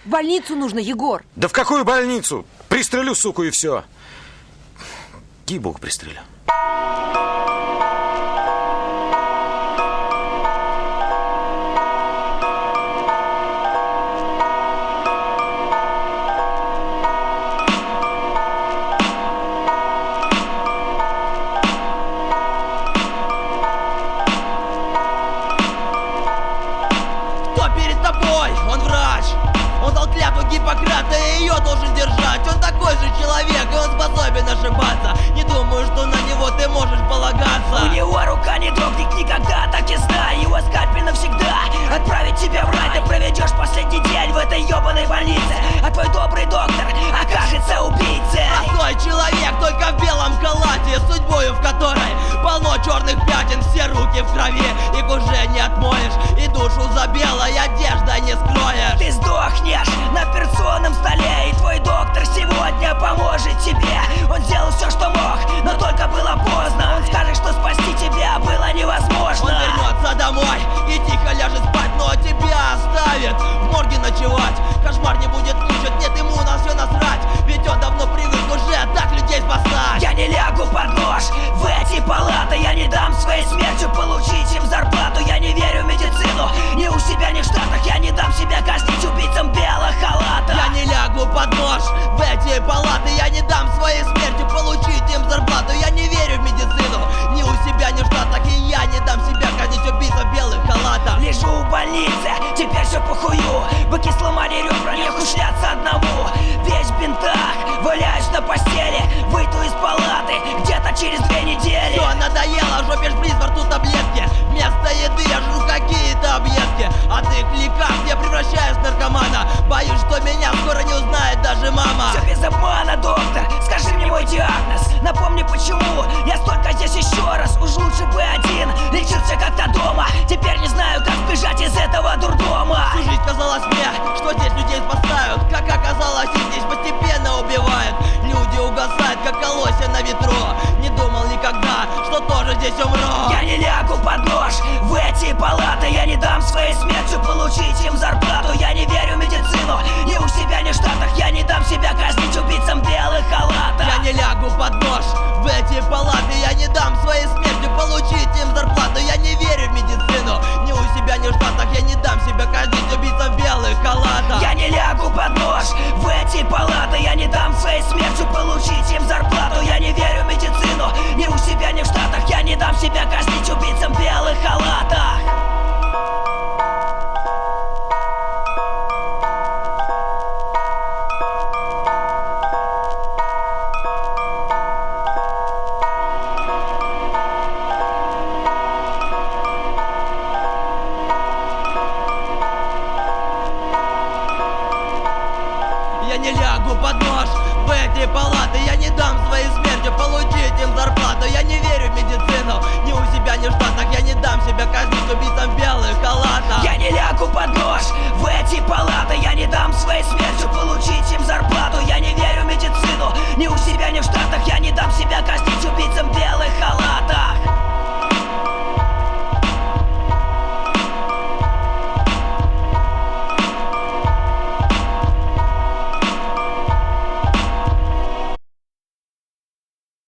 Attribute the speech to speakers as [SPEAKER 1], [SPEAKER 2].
[SPEAKER 1] В больницу нужно, Егор.
[SPEAKER 2] Да в какую больницу? Пристрелю, суку, и все. Ей-богу, пристрелю.
[SPEAKER 3] Он врач, он дал клятву Гиппократа, и ее должен держать. Он такой же человек, и он способен ошибаться. Не думаю, что на него ты можешь полагаться.
[SPEAKER 4] У него рука не дрогнет никогда, так и знай. Его скальпель навсегда отправить тебя в рай. Ты проведешь последний день в этой ебаной больнице, а твой добрый доктор окажется убийцей.
[SPEAKER 3] Простой человек, только в белом халате, судьбою в которой полно черных пятен. Все руки в крови, их уже не отмоешь, и душу за белой одеждой не скроешь.
[SPEAKER 4] Ты сдохнешь на операционном столе, и твой доктор сегодня поможет тебе. Он сделал все, что мог, но только было поздно. Он скажет, что спасти тебя было невозможно.
[SPEAKER 3] Он вернется домой и тихо ляжет спать, но тебя оставит в морге ночевать. Кошмар не будет мучить, нет, ему на все насрать, ведь он давно привык уже так людей спасать.
[SPEAKER 4] Я не лягу под нож в эти палаты, я не дам своей смертью получить им зарплату. Я не верю в медицину, ни у себя, ни в Штатах. Я не дам себя казнить убийцам белых халатов.
[SPEAKER 3] Я не лягу под нож в эти палаты, я не дам своей смертью получить им зарплату. Я не верю в медицину, ни у себя, ни в Штатах, и я не дам себя казнить убийцам белых халатов.
[SPEAKER 4] Лежу в больнице, теперь все похую. Быки сломали ребра, не ушляться одному. Весь в бинтах, валяюсь на постели. Выйду из палаты где-то через 2 недели.
[SPEAKER 3] Все надоело, жопе шприц, во рту таблетки. Вместо еды я жру какие-то объедки. От их лекарств я превращаюсь в наркомана. Боюсь, что меня скоро не узнает даже мама.
[SPEAKER 4] Все без обмана, доктор, скажи мне мой диагноз. Напомни, почему я столько здесь еще раз. Уж лучше бы один лечился как-то дома. Теперь не знаю, как сбежать из этого дурдома.
[SPEAKER 3] Всю жизнь казалось мне, что здесь людей спасают. Как оказалось, их здесь постепенно убивают. Люди угасают, как колосья на ветру. Не думал никогда, что тоже здесь умру.
[SPEAKER 4] Я не лягу под нож в эти палаты, я не дам своей смертью получить им зарплату. Я не верю в медицину, ни у себя, ни в Штатах. Я не дам себя казнить убийцам белых халатов.
[SPEAKER 3] Я не лягу под нож в эти палаты, я не дам своей смертью получить им зарплату. Я не верю в медицину, ни у себя, ни в Штатах. Я не дам себя казнить убийцам белых халатов.
[SPEAKER 4] Я не лягу под нож в эти палаты, я не дам своей смертью получить им зарплату. Я не верю в медицину, ни у себя, ни в Штатах. Я не дам себя казнить убийцам белых халатах.
[SPEAKER 3] Я не лягу под нож в эти палаты, я не дам своей смертью получить им зарплату. Я не верю в медицину, ни у себя, ни в Штатах. Я не дам себя казнить убийцам белых халатов.
[SPEAKER 4] Я не лягу под нож в эти палаты, я не дам своей смертью получить им зарплату. Я не верю в медицину, ни у себя, ни в Штатах. Я не дам себя казнить